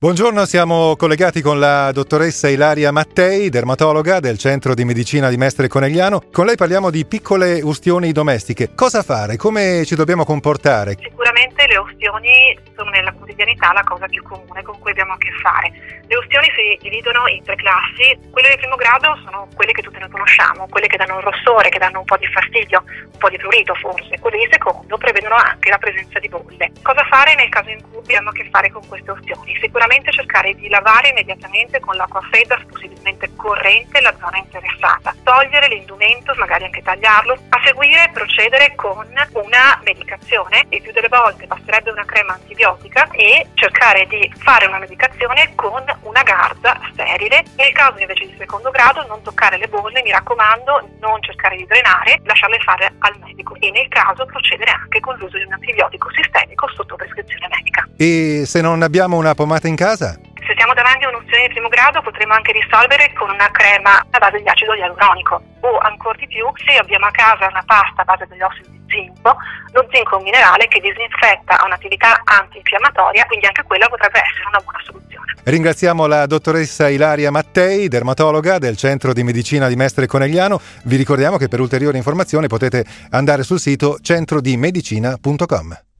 Buongiorno, siamo collegati con la dottoressa Ilaria Mattei, dermatologa del Centro di Medicina di Mestre Conegliano. Con lei parliamo di piccole ustioni domestiche. Cosa fare? Come ci dobbiamo comportare? Sicuramente le ustioni sono nella quotidianità la cosa più comune con cui abbiamo a che fare. Le ustioni si dividono in tre classi. Quelle di primo grado sono quelle che tutti noi conosciamo, quelle che danno un rossore, che danno un po' di fastidio, un po' di prurito forse. Quelle di secondo prevedono anche la presenza di bolle. Cosa fare nel caso in cui abbiamo a che fare con queste ustioni? Sicuramente cercare di lavare immediatamente con l'acqua fredda, possibilmente corrente, la zona interessata. Togliere l'indumento, magari anche tagliarlo. A seguire procedere con una medicazione. Il più delle volte basterebbe una crema antibiotica e cercare di fare una medicazione con una garza sterile. Nel caso invece di secondo grado non toccare le bolle, mi raccomando, non cercare di drenare, lasciarle fare al medico e nel caso procedere anche con l'uso di un antibiotico sistemico sotto prescrizione medica. E se non abbiamo una pomata in casa? Se siamo davanti a un'ustione di primo grado potremo anche risolvere con una crema a base di acido ialuronico o ancora di più se abbiamo a casa una pasta a base degli ossidi di zinco, lo zinco è un minerale che disinfetta, ha un'attività antinfiammatoria, quindi anche quella potrebbe essere una buona soluzione. Ringraziamo la dottoressa Ilaria Mattei, dermatologa del Centro di Medicina di Mestre Conegliano. Vi ricordiamo che per ulteriori informazioni potete andare sul sito centrodimedicina.com.